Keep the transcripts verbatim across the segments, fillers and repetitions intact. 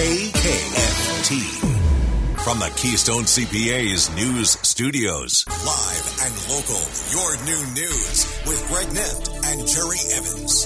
K K F T. From the Keystone C P A's news studios. Live and local, your new news with Greg Nift and Jerry Evans.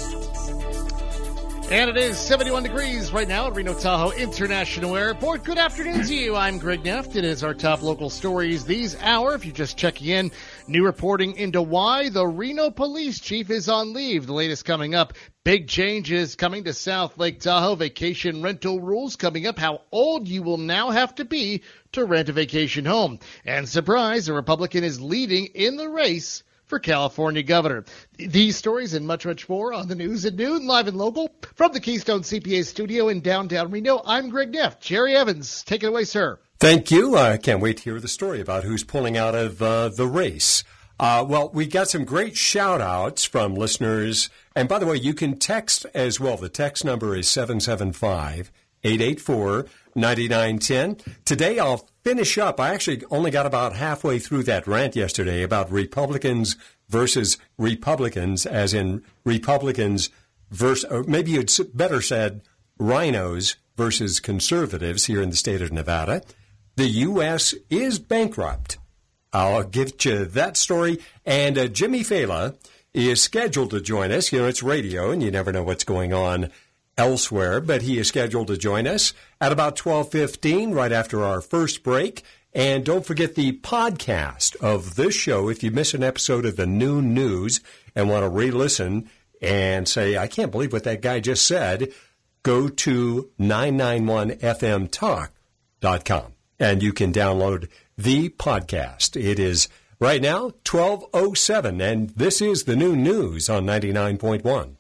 And it is seventy-one degrees right now at Reno Tahoe International Airport. Good afternoon to you. I'm Greg Nift. It is our top local stories these hour. If you're just checking in, new reporting into why the Reno police chief is on leave. The latest coming up. Big changes coming to South Lake Tahoe. Vacation rental rules coming up. How old you will now have to be to rent a vacation home. And surprise, a Republican is leading in the race for California governor. These stories and much, much more on the news at noon, live and local from the Keystone C P A studio in downtown Reno. I'm Greg Nift. Jerry Evans, take it away, sir. Thank you. I can't wait to hear the story about who's pulling out of uh, the race. Uh, well, we got some great shout-outs from listeners. And by the way, you can text as well. The text number is seven seven five, eight eight four, nine nine one zero. Today, I'll finish up. I actually only got about halfway through that rant yesterday about Republicans versus Republicans, as in Republicans versus, or maybe you'd better said rhinos versus conservatives here in the state of Nevada. The U S is bankrupt. I'll give you that story. And uh, Jimmy Fela is scheduled to join us. You know, it's radio, and you never know what's going on elsewhere, but he is scheduled to join us at about twelve fifteen, right after our first break. And don't forget the podcast of this show. If you miss an episode of the noon news and want to re-listen and say, I can't believe what that guy just said, go to nine ninety-one f m talk dot com, and you can download the podcast. It is right now twelve oh seven, and this is the noon news on ninety-nine point one.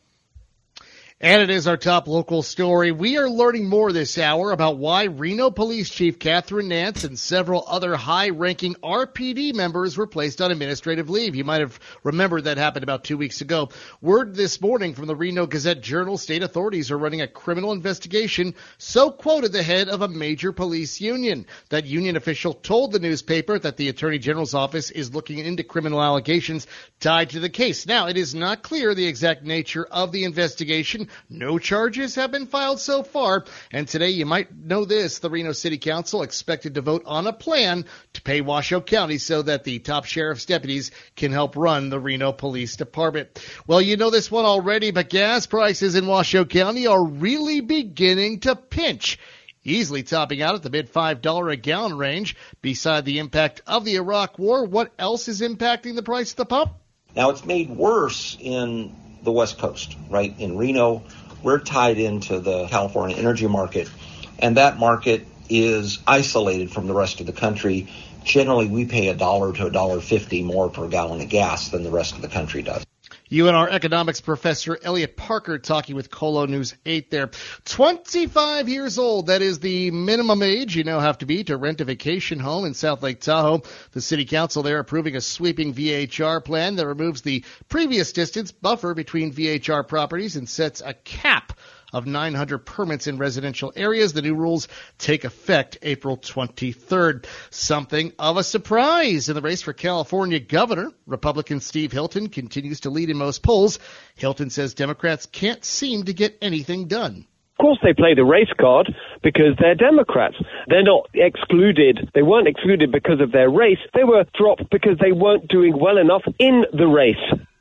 And it is our top local story. We are learning more this hour about why Reno Police Chief Catherine Nance and several other high-ranking R P D members were placed on administrative leave. You might have remembered that happened about two weeks ago. Word this morning from the Reno Gazette-Journal, state authorities are running a criminal investigation, so quoted the head of a major police union. That union official told the newspaper that the Attorney General's office is looking into criminal allegations tied to the case. Now, it is not clear the exact nature of the investigation. No charges have been filed so far. And today, you might know this, the Reno City Council expected to vote on a plan to pay Washoe County so that the top sheriff's deputies can help run the Reno Police Department. Well, you know this one already, but gas prices in Washoe County are really beginning to pinch, easily topping out at the mid five dollars a gallon range. Beside the impact of the Iraq War, what else is impacting the price of the pump? Now, it's made worse in the West Coast, right? In Reno, we're tied into the California energy market, and that market is isolated from the rest of the country. Generally, we pay a dollar to a dollar fifty more per gallon of gas than the rest of the country does. You and our economics professor, Elliot Parker, talking with Colo News eight there. twenty-five years old, that is the minimum age you now have to be to rent a vacation home in South Lake Tahoe. The city council there approving a sweeping V H R plan that removes the previous distance buffer between V H R properties and sets a cap of nine hundred permits in residential areas. The new rules take effect April twenty-third. Something of a surprise in the race for California governor. Republican Steve Hilton continues to lead in most polls. Hilton says Democrats can't seem to get anything done. Of course they play the race card because they're Democrats. They're not excluded. They weren't excluded because of their race. They were dropped because they weren't doing well enough in the race.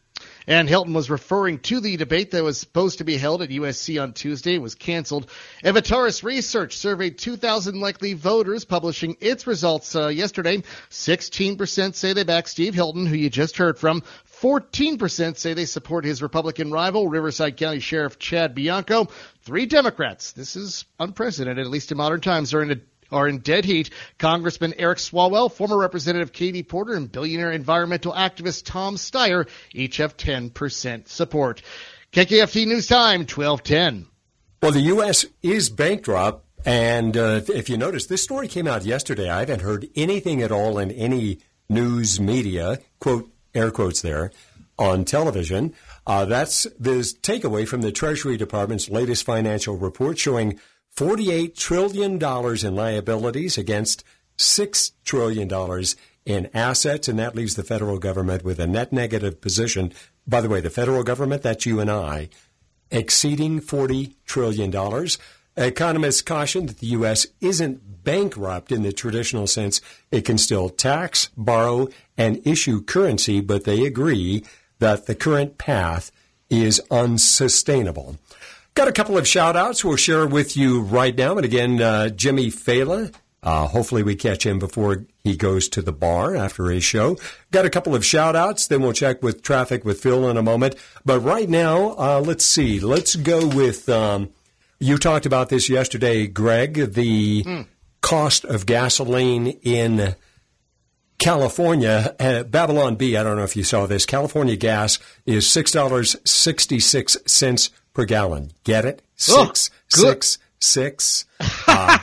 And Hilton was referring to the debate that was supposed to be held at U S C on Tuesday and was canceled. Evitaris Research surveyed two thousand likely voters, publishing its results uh, yesterday. sixteen percent say they back Steve Hilton, who you just heard from. fourteen percent say they support his Republican rival, Riverside County Sheriff Chad Bianco. Three Democrats, this is unprecedented, at least in modern times, are in a are in dead heat. Congressman Eric Swalwell, former Representative Katie Porter, and billionaire environmental activist Tom Steyer each have ten percent support. K K F T News Time, twelve ten. Well, the U S is bankrupt, and uh, if you notice, this story came out yesterday. I haven't heard anything at all in any news media, quote, air quotes there, on television. Uh, that's the takeaway from the Treasury Department's latest financial report showing forty-eight trillion dollars in liabilities against six trillion dollars in assets, and that leaves the federal government with a net negative position. By the way, the federal government, that's you and I, exceeding forty trillion dollars. Economists caution that the U S isn't bankrupt in the traditional sense. It can still tax, borrow, and issue currency, but they agree that the current path is unsustainable. Got a couple of shout-outs we'll share with you right now. And again, uh, Jimmy Fela, uh, hopefully we catch him before he goes to the bar after his show. Got a couple of shout-outs, then we'll check with traffic with Phil in a moment. But right now, uh, let's see. Let's go with, um, you talked about this yesterday, Greg, the mm. cost of gasoline in California. Uh, Babylon B, I don't know if you saw this. California gas is six dollars and sixty-six cents per gallon. Get it? Six, oh, six, six. Uh,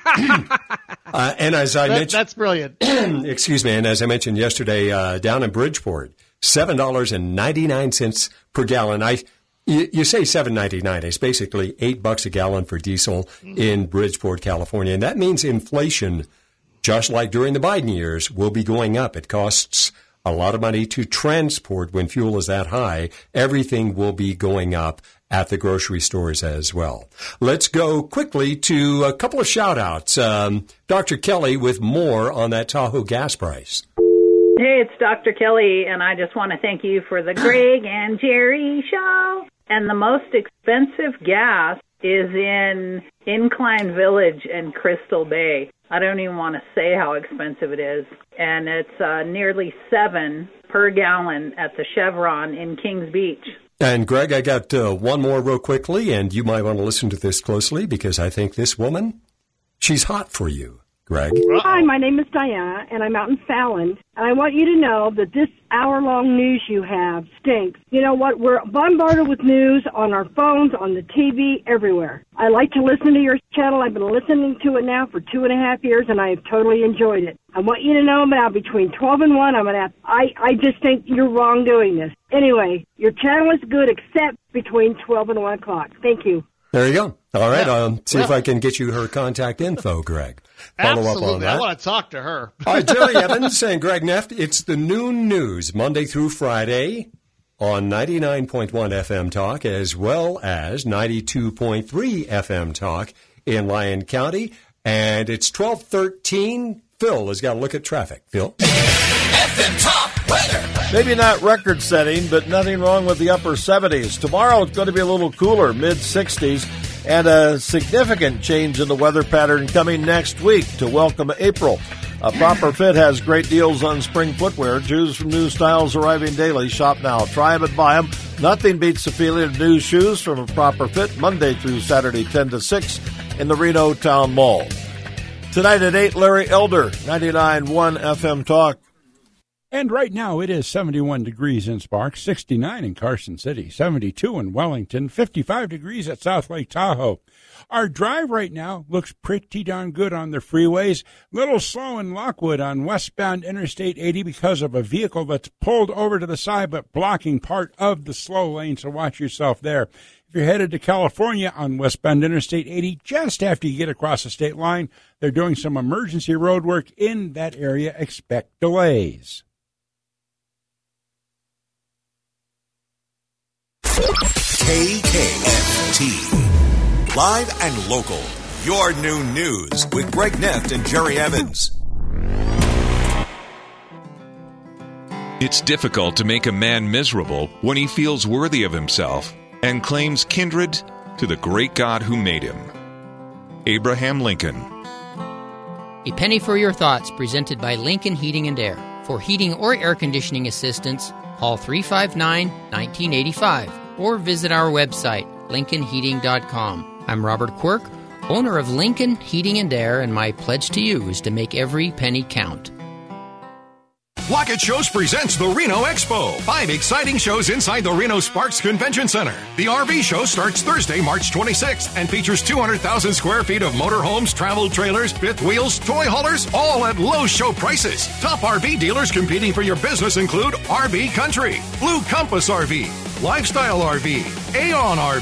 uh, and as I that, mentioned, that's brilliant. Excuse me. And as I mentioned yesterday, uh, down in Bridgeport, seven dollars and ninety-nine cents per gallon. I, you, you say seven ninety-nine. It's basically eight bucks a gallon for diesel in Bridgeport, California. And that means inflation, just like during the Biden years, will be going up. It costs a lot of money to transport when fuel is that high. Everything will be going up at the grocery stores as well. Let's go quickly to a couple of shout-outs. Um, Doctor Kelly with more on that Tahoe gas price. Hey, it's Doctor Kelly, and I just want to thank you for the Greg and Jerry show. And the most expensive gas is in Incline Village and Crystal Bay. I don't even want to say how expensive it is. And it's uh, nearly seven per gallon at the Chevron in Kings Beach. And, Greg, I got uh, one more real quickly, and you might want to listen to this closely because I think this woman, she's hot for you, Greg. Hi, my name is Diana, and I'm out in Fallon, and I want you to know that this hour-long news you have stinks. You know what? We're bombarded with news on our phones, on the T V, everywhere. I like to listen to your channel. I've been listening to it now for two and a half years, and I have totally enjoyed it. I want you to know now between twelve and one, I'm gonna have, I, I just think you're wrong doing this. Anyway, your channel is good except between twelve and one o'clock. Thank you. There you go. All right. Yeah. Um, see yeah. if I can get you her contact info, Greg. Follow Absolutely. up on that. I want to talk to her. All right, Jerry Evans and Greg Neff. It's the noon news, Monday through Friday on ninety-nine point one F M Talk, as well as ninety-two point three F M Talk in Lyon County. And it's twelve thirteen. Phil has got to look at traffic. Phil? F M Talk weather. Maybe not record-setting, but nothing wrong with the upper seventies. Tomorrow it's going to be a little cooler, mid-sixties, and a significant change in the weather pattern coming next week to welcome April. A Proper Fit has great deals on spring footwear. Choose from new styles arriving daily. Shop now. Try them and buy them. Nothing beats the feeling of new shoes from a Proper Fit Monday through Saturday, ten to six in the Reno Town Mall. Tonight at eight, Larry Elder, ninety-nine point one F M Talk. And right now it is seventy-one degrees in Sparks, sixty-nine in Carson City, seventy-two in Wellington, fifty-five degrees at South Lake Tahoe. Our drive right now looks pretty darn good on the freeways. Little slow in Lockwood on westbound Interstate eighty because of a vehicle that's pulled over to the side but blocking part of the slow lane, so watch yourself there. If you're headed to California on westbound Interstate eighty, just after you get across the state line, they're doing some emergency road work in that area. Expect delays. K K F T. Live and local. Your new news with Greg Neft and Jerry Evans. It's difficult to make a man miserable when he feels worthy of himself and claims kindred to the great God who made him. Abraham Lincoln. A penny for your thoughts, presented by Lincoln Heating and Air. For heating or air conditioning assistance, call three five nine, one nine eight five or visit our website, lincoln heating dot com. I'm Robert Quirk, owner of Lincoln Heating and Air, and my pledge to you is to make every penny count. Lockett Shows presents the Reno Expo. Five exciting shows inside the Reno Sparks Convention Center. The R V show starts Thursday, March twenty-sixth, and features two hundred thousand square feet of motorhomes, travel trailers, fifth wheels, toy haulers, all at low show prices. Top R V dealers competing for your business include R V Country, Blue Compass R V, Lifestyle R V, Aeon R V,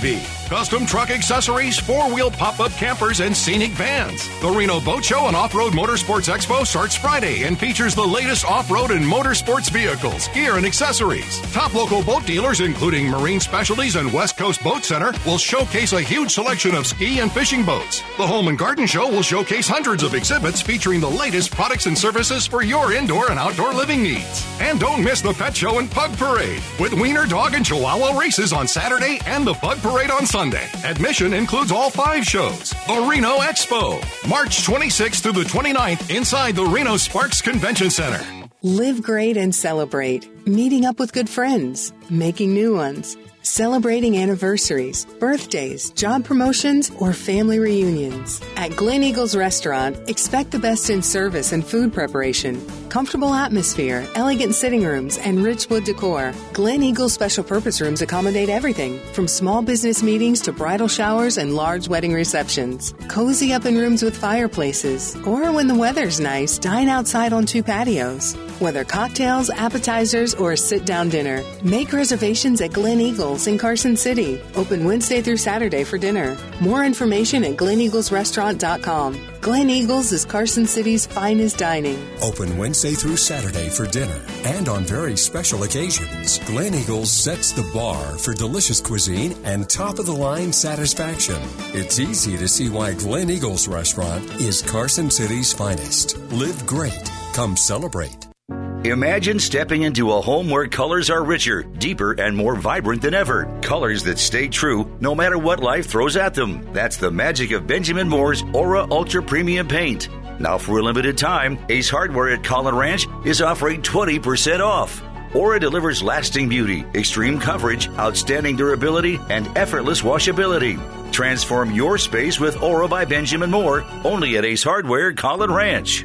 custom truck accessories, four-wheel pop-up campers, and scenic vans. The Reno Boat Show and Off-Road Motorsports Expo starts Friday and features the latest off-road and motorsports vehicles, gear, and accessories. Top local boat dealers, including Marine Specialties and West Coast Boat Center, will showcase a huge selection of ski and fishing boats. The Home and Garden Show will showcase hundreds of exhibits featuring the latest products and services for your indoor and outdoor living needs. And don't miss the Pet Show and Pug Parade with Wiener Dog and Chihuahua races on Saturday and the Pug Parade on Sunday. Admission includes all five shows. The Reno Expo, March twenty-sixth through the twenty-ninth inside the Reno Sparks Convention Center. Live great and celebrate. Meeting up with good friends, making new ones, celebrating anniversaries, birthdays, job promotions, or family reunions. At Glen Eagles Restaurant, expect the best in service and food preparation, comfortable atmosphere, elegant sitting rooms, and rich wood decor. Glen Eagles Special Purpose Rooms accommodate everything from small business meetings to bridal showers and large wedding receptions. Cozy up in rooms with fireplaces, or when the weather's nice, dine outside on two patios. Whether cocktails, appetizers, or a sit-down dinner, make reservations at Glen Eagles in Carson City. Open Wednesday through Saturday for dinner. More information at glen eagles restaurant dot com. Glen Eagles is Carson City's finest dining. Open Wednesday through Saturday for dinner and on very special occasions. Glen Eagles sets the bar for delicious cuisine and top-of-the-line satisfaction. It's easy to see why Glen Eagles Restaurant is Carson City's finest. Live great. Come celebrate. Imagine stepping into a home where colors are richer, deeper, and more vibrant than ever. Colors that stay true no matter what life throws at them. That's the magic of Benjamin Moore's Aura Ultra Premium Paint. Now for a limited time, Ace Hardware at Collin Ranch is offering twenty percent off. Aura delivers lasting beauty, extreme coverage, outstanding durability, and effortless washability. Transform your space with Aura by Benjamin Moore, only at Ace Hardware, Collin Ranch.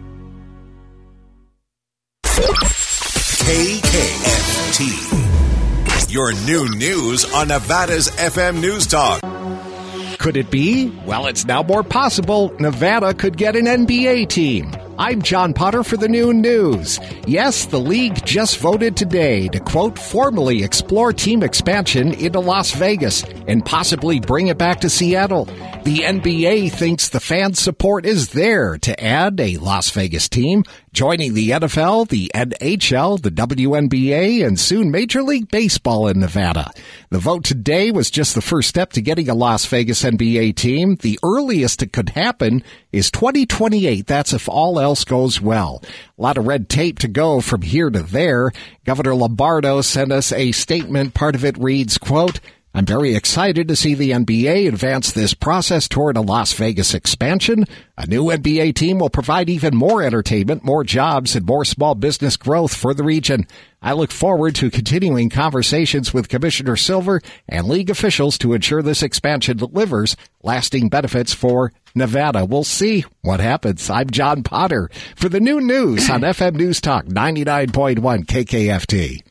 K K F T. Your new news on Nevada's F M News Talk. Could it be? Well, it's now more possible. Nevada could get an N B A team. I'm John Potter for the Noon News. Yes, the league just voted today to, quote, formally explore team expansion into Las Vegas and possibly bring it back to Seattle. The N B A thinks the fan support is there to add a Las Vegas team, joining the N F L, the N H L, the W N B A, and soon Major League Baseball in Nevada. The vote today was just the first step to getting a Las Vegas N B A team. The earliest it could happen is twenty twenty-eight. That's if all else goes well. A lot of red tape to go from here to there. Governor Lombardo sent us a statement. Part of it reads, quote, I'm very excited to see the N B A advance this process toward a Las Vegas expansion. A new N B A team will provide even more entertainment, more jobs, and more small business growth for the region. I look forward to continuing conversations with Commissioner Silver and league officials to ensure this expansion delivers lasting benefits for Nevada. We'll see what happens. I'm John Potter for the Noon News on F M News Talk ninety-nine point one K K F T.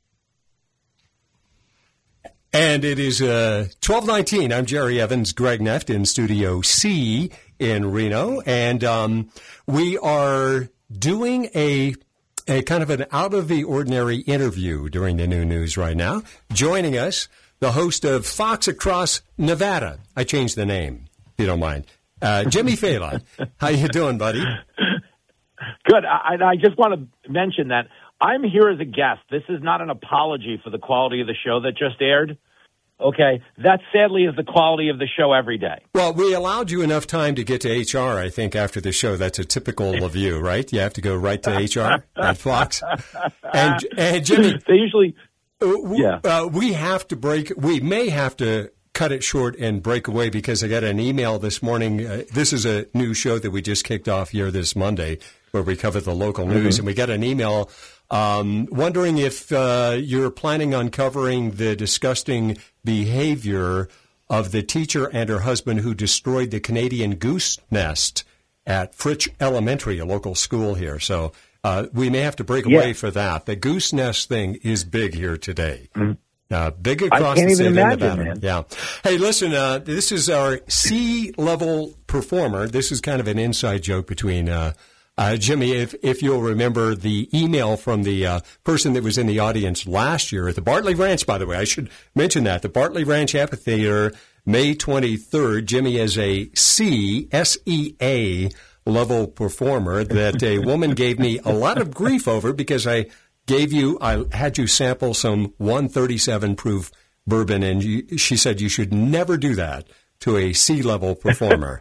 And it is uh, twelve nineteen. I'm Jerry Evans, Greg Neft in Studio C in Reno. And um, we are doing a a kind of an out-of-the-ordinary interview during the Noon News right now. Joining us, the host of Fox Across Nevada. I changed the name, if you don't mind. Uh, Jimmy Phelan. How you doing, buddy? Good. I, I just want to mention that I'm here as a guest. This is not an apology for the quality of the show that just aired. Okay, that sadly is the quality of the show every day. Well, we allowed you enough time to get to H R, I think, after the show. That's a typical of you, right? You have to go right to H R at Fox. And, and Jimmy, they usually, yeah, uh, we have to break. We may have to cut it short and break away because I got an email this morning. Uh, this is a new show that we just kicked off here this Monday, where we cover the local news, mm-hmm. and we got an email. Um, wondering if uh, you're planning on covering the disgusting behavior of the teacher and her husband who destroyed the Canadian goose nest at Fritch Elementary, a local school here. So uh, we may have to break yeah. away for that. The goose nest thing is big here today. Mm-hmm. Uh, big across I can't the even state imagine, of Nevada. man. Yeah. Hey, listen, uh, this is our C-level performer. This is kind of an inside joke between uh, Uh, Jimmy, if, if you'll remember the email from the uh, person that was in the audience last year at the Bartley Ranch, by the way, I should mention that, the Bartley Ranch Amphitheater, May twenty-third, Jimmy is a C, S E A level performer that a woman gave me a lot of grief over because I gave you, I had you sample some one thirty-seven proof bourbon, and you, she said you should never do that to a C-level performer.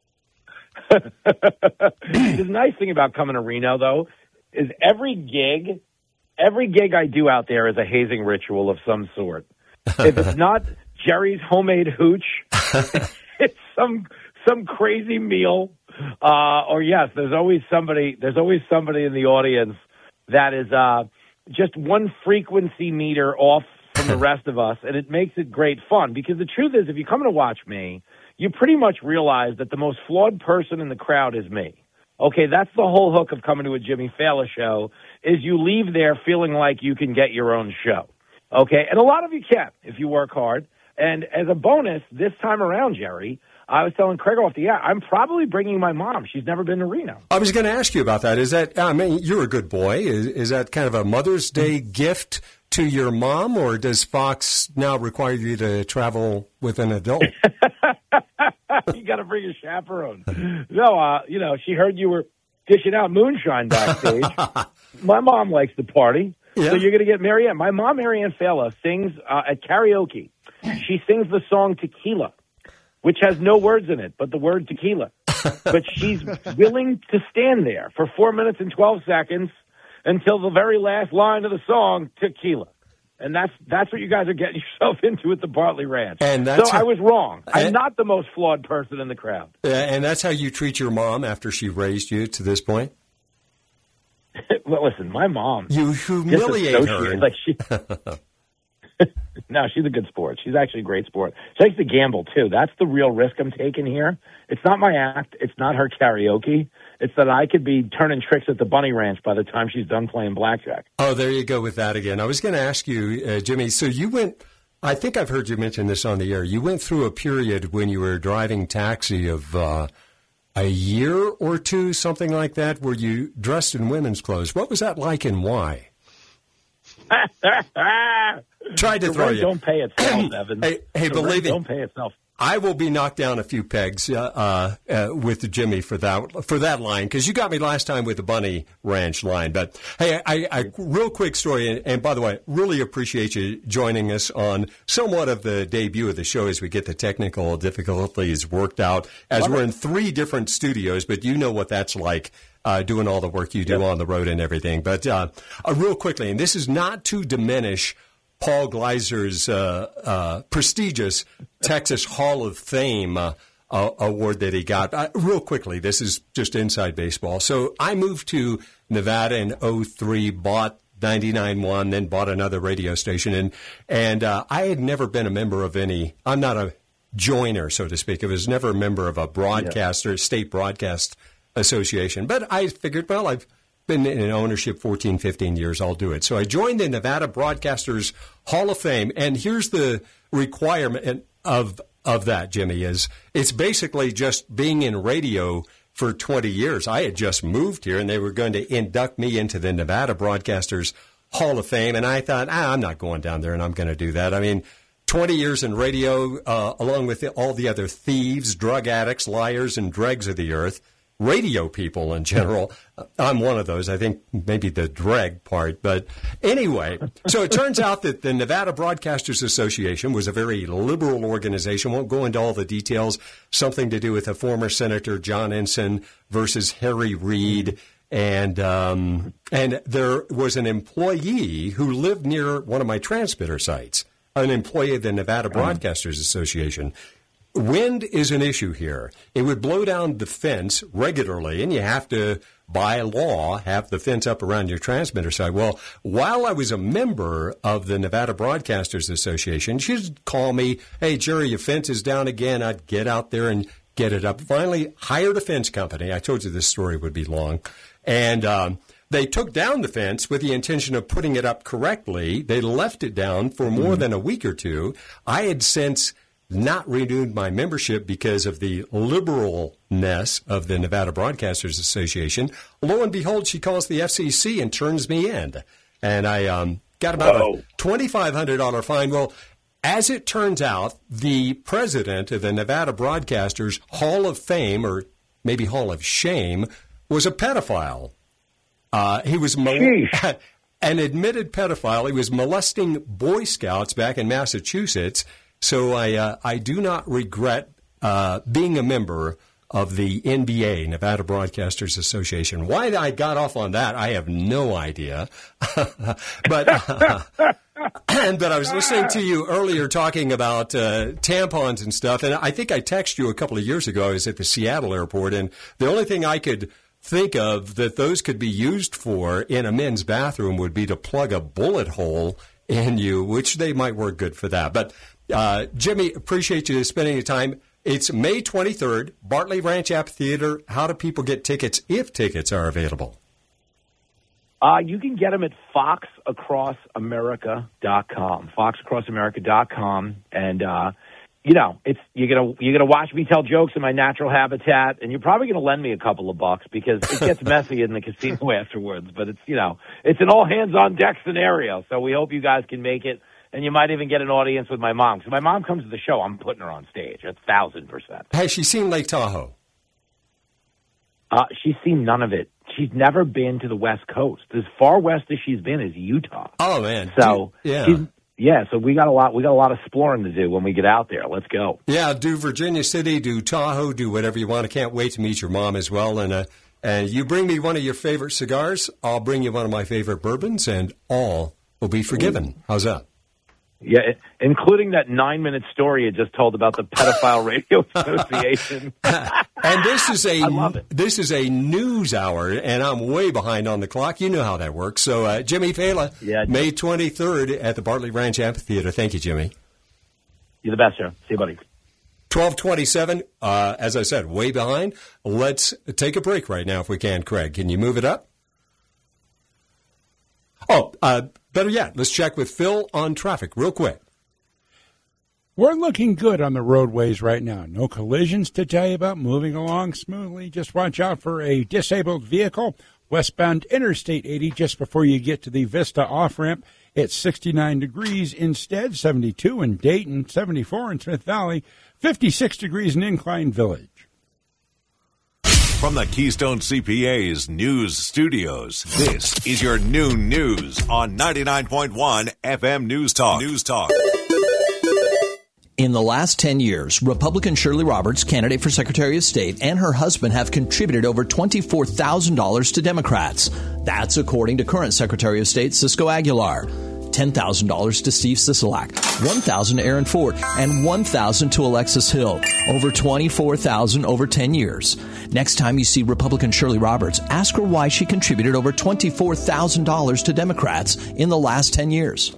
The nice thing about coming to Reno, though, is every gig, every gig I do out there is a hazing ritual of some sort. If it's not Jerry's homemade hooch, it's some some crazy meal, uh, or yes, there's always somebody. There's always somebody in the audience that is uh, just one frequency meter off from the rest of us, and it makes it great fun. Because the truth is, if you come to watch me, you pretty much realize that the most flawed person in the crowd is me. Okay, that's the whole hook of coming to a Jimmy Fallon show, is you leave there feeling like you can get your own show. Okay, and a lot of you can if you work hard. And as a bonus, this time around, Jerry, I was telling Craig off the air, I'm probably bringing my mom. She's never been to Reno. I was going to ask you about that. Is that, I mean, you're a good boy. Is, is that kind of a Mother's Day gift to your mom, or does Fox now require you to travel with an adult? You got to bring a chaperone. No, uh, you know, she heard you were dishing out moonshine backstage. My mom likes to party, yeah. So you're going to get Marianne. My mom, Marianne Fallon, sings uh, at karaoke. She sings the song Tequila, which has no words in it but the word tequila. But she's willing to stand there for four minutes and twelve seconds until the very last line of the song, Tequila. And that's that's what you guys are getting yourself into at the Bartley Ranch. And that's so how, I was wrong. I'm and, not the most flawed person in the crowd. Uh, and that's how you treat your mom after she raised you to this point? Well, listen, my mom. You humiliate her. Like she, no, she's a good sport. She's actually a great sport. She likes to gamble, too. That's the real risk I'm taking here. It's not my act. It's not her karaoke. It's that I could be turning tricks at the Bunny Ranch by the time she's done playing blackjack. Oh, there you go with that again. I was going to ask you, uh, Jimmy, so you went, I think I've heard you mention this on the air, you went through a period when you were driving taxi of uh, a year or two, something like that, where you dressed in women's clothes. What was that like and why? Tried to the throw rent you. Don't pay itself, Evan. Hey, hey the believe me. Don't pay itself. I will be knocked down a few pegs uh, uh, with Jimmy for that for that line, because you got me last time with the Bunny Ranch line. But hey, I, I real quick story, and, and by the way, really appreciate you joining us on somewhat of the debut of the show as we get the technical difficulties worked out. As Love we're it. in three different studios, but you know what that's like. Uh, doing all the work you do yep. on the road and everything. But uh, uh, real quickly, and this is not to diminish Paul Gleiser's uh, uh, prestigious Texas Hall of Fame uh, uh, award that he got. Uh, real quickly, this is just inside baseball. So I moved to Nevada in oh three, bought ninety-nine point one, then bought another radio station. And, and uh, I had never been a member of any, I'm not a joiner, so to speak. I was never a member of a broadcaster, yeah. state broadcast association. But I figured, well, I've been in ownership fourteen, fifteen years, I'll do it. So I joined the Nevada Broadcasters Hall of Fame, and here's the requirement of of that, Jimmy, is it's basically just being in radio for twenty years. I had just moved here, and they were going to induct me into the Nevada Broadcasters Hall of Fame, and I thought, ah, I'm not going down there, and I'm going to do that. I mean, twenty years in radio, uh, along with the, all the other thieves, drug addicts, liars, and dregs of the earth, radio people in general. I'm one of those. I think maybe the dreg part. But anyway, so it turns out that the Nevada Broadcasters Association was a very liberal organization. Won't go into all the details. Something to do with a former Senator John Ensign versus Harry Reid. And um, and there was an employee who lived near one of my transmitter sites, an employee of the Nevada Broadcasters Association. Wind is an issue here. It would blow down the fence regularly, and you have to, by law, have the fence up around your transmitter site. Well, while I was a member of the Nevada Broadcasters Association, she'd call me, hey, Jerry, your fence is down again. I'd get out there and get it up. Finally, hired a fence company. I told you this story would be long. And um, they took down the fence with the intention of putting it up correctly. They left it down for more mm-hmm. than a week or two. I had since not renewed my membership because of the liberalness of the Nevada Broadcasters Association. Lo and behold, she calls the F C C and turns me in. And I um, got about Whoa. a twenty-five hundred dollars fine. Well, as it turns out, the president of the Nevada Broadcasters Hall of Fame, or maybe Hall of Shame, was a pedophile. Uh, he was mo- an admitted pedophile. He was molesting Boy Scouts back in Massachusetts. So I uh, I do not regret uh, being a member of the N B A, Nevada Broadcasters Association. Why I got off on that, I have no idea. but uh, and but I was listening to you earlier talking about uh, tampons and stuff, and I think I texted you a couple of years ago. I was at the Seattle airport, and the only thing I could think of that those could be used for in a men's bathroom would be to plug a bullet hole in you, which they might work good for that. But Uh, Jimmy, appreciate you spending the time. It's May twenty-third, Bartley Ranch Amphitheater. How do people get tickets if tickets are available? Uh, you can get them at fox across america dot com, fox across america dot com. And, uh, you know, it's you're going to you're gonna watch me tell jokes in my natural habitat, and you're probably going to lend me a couple of bucks because it gets messy in the casino afterwards. But it's, you know, it's an all-hands-on-deck scenario, so we hope you guys can make it. And you might even get an audience with my mom. So my mom comes to the show, I'm putting her on stage. A thousand percent. Has she seen Lake Tahoe? Uh, she's seen none of it. She's never been to the West Coast. As far west as she's been is Utah. Oh man. So do, yeah. She's, yeah, so we got a lot we got a lot of exploring to do when we get out there. Let's go. Yeah, do Virginia City, do Tahoe, do whatever you want. I can't wait to meet your mom as well. And uh, and you bring me one of your favorite cigars, I'll bring you one of my favorite bourbons, and all will be forgiven. Ooh. How's that? Yeah, including that nine-minute story you just told about the Pedophile Radio Association. And this is a this is a news hour, and I'm way behind on the clock. You know how that works. So, uh, Jimmy Fela, yeah, May twenty-third at the Bartley Ranch Amphitheater. Thank you, Jimmy. You're the best, sir. See you, buddy. twelve twenty-seven, uh, as I said, way behind. Let's take a break right now if we can, Craig. Can you move it up? Oh, uh, better yet, let's check with Phil on traffic real quick. We're looking good on the roadways right now. No collisions to tell you about, moving along smoothly. Just watch out for a disabled vehicle. Westbound Interstate eighty, just before you get to the Vista off-ramp, it's sixty-nine degrees instead, seventy-two in Dayton, seventy-four in Smith Valley, fifty-six degrees in Incline Village. From the Keystone C P A's news studios, this is your noon news on ninety-nine point one F M News Talk. News Talk. In the last ten years, Republican Shirley Roberts, candidate for Secretary of State, and her husband have contributed over twenty-four thousand dollars to Democrats. That's according to current Secretary of State Cisco Aguilar. ten thousand dollars to Steve Sisolak, one thousand dollars to Aaron Ford, and one thousand dollars to Alexis Hill. Over twenty-four thousand dollars over ten years. Next time you see Republican Shirley Roberts, ask her why she contributed over twenty-four thousand dollars to Democrats in the last ten years.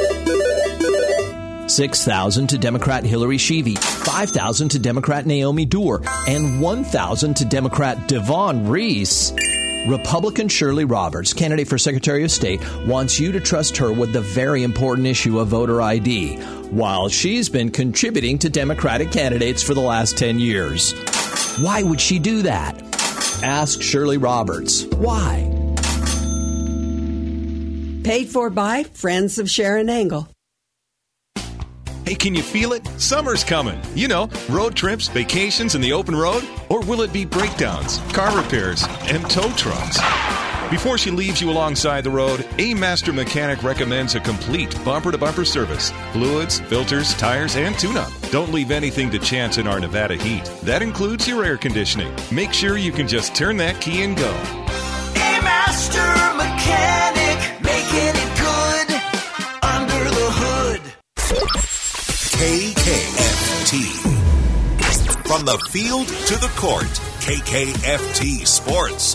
six thousand dollars to Democrat Hillary Sheevey, five thousand dollars to Democrat Naomi Duer, and one thousand dollars to Democrat Devon Reese. Republican Shirley Roberts, candidate for Secretary of State, wants you to trust her with the very important issue of voter I D, while she's been contributing to Democratic candidates for the last ten years. Why would she do that? Ask Shirley Roberts. Why? Paid for by Friends of Sharon Angle. Hey, can you feel it? Summer's coming. You know, road trips, vacations, and the open road? Or will it be breakdowns, car repairs, and tow trucks? Before she leaves you alongside the road, A Master Mechanic recommends a complete bumper-to-bumper service. Fluids, filters, tires, and tune-up. Don't leave anything to chance in our Nevada heat. That includes your air conditioning. Make sure you can just turn that key and go. A Master Mechanic, making it good under the hood. K K F T. From the field to the court, K K F T Sports.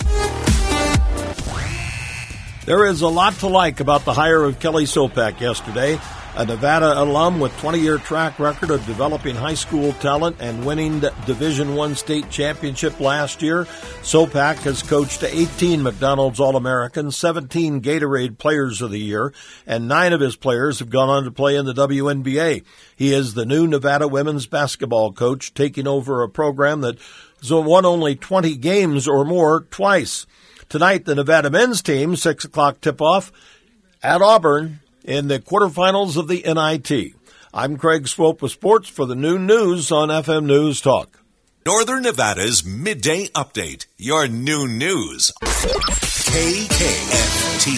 There is a lot to like about the hire of Kelly Sopak yesterday. A Nevada alum with twenty-year track record of developing high school talent and winning the Division I state championship last year, Sopak has coached eighteen McDonald's All-Americans, seventeen Gatorade Players of the Year, and nine of his players have gone on to play in the W N B A. He is the new Nevada women's basketball coach, taking over a program that has won only twenty games or more twice. Tonight, the Nevada men's team, six o'clock tip-off at Auburn, in the quarterfinals of the N I T. I'm Craig Swope with sports for the Noon News on F M News Talk. Northern Nevada's Midday Update, your noon news. K K F T.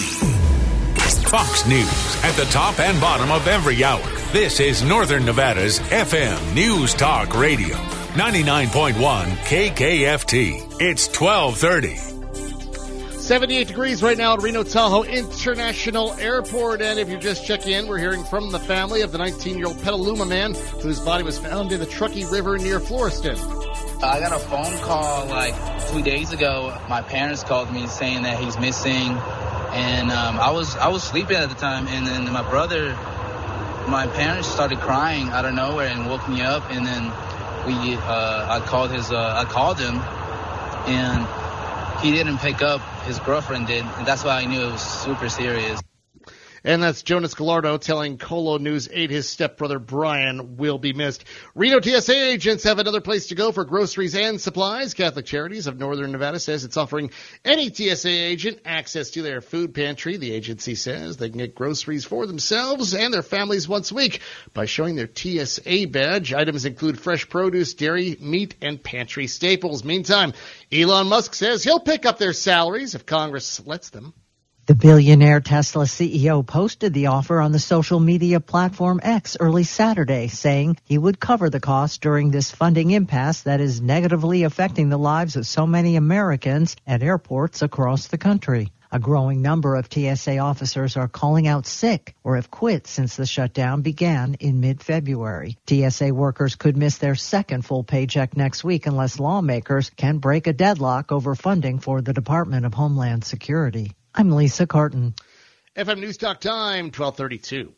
Fox News at the top and bottom of every hour. This is Northern Nevada's F M News Talk Radio. ninety-nine point one K K F T. It's twelve thirty. seventy-eight degrees right now at Reno Tahoe International Airport. And if you're just checking in, we're hearing from the family of the nineteen-year-old Petaluma man whose body was found in the Truckee River near Floreston. I got a phone call like two days ago. My parents called me saying that he's missing. And um, I was I was sleeping at the time. And then my brother, my parents started crying out of nowhere and woke me up. And then we, uh, I called his, uh, I called him, and he didn't pick up. His girlfriend did, and that's why I knew it was super serious. And that's Jonas Gallardo telling Colo News eight his stepbrother Brian will be missed. Reno T S A agents have another place to go for groceries and supplies. Catholic Charities of Northern Nevada says it's offering any T S A agent access to their food pantry. The agency says they can get groceries for themselves and their families once a week by showing their T S A badge. Items include fresh produce, dairy, meat, and pantry staples. Meantime, Elon Musk says he'll pick up their salaries if Congress lets them. The billionaire Tesla C E O posted the offer on the social media platform X early Saturday, saying he would cover the cost during this funding impasse that is negatively affecting the lives of so many Americans at airports across the country. A growing number of T S A officers are calling out sick or have quit since the shutdown began in mid-February. T S A workers could miss their second full paycheck next week unless lawmakers can break a deadlock over funding for the Department of Homeland Security. I'm Lisa Carton. F M News Talk Time, twelve thirty-two.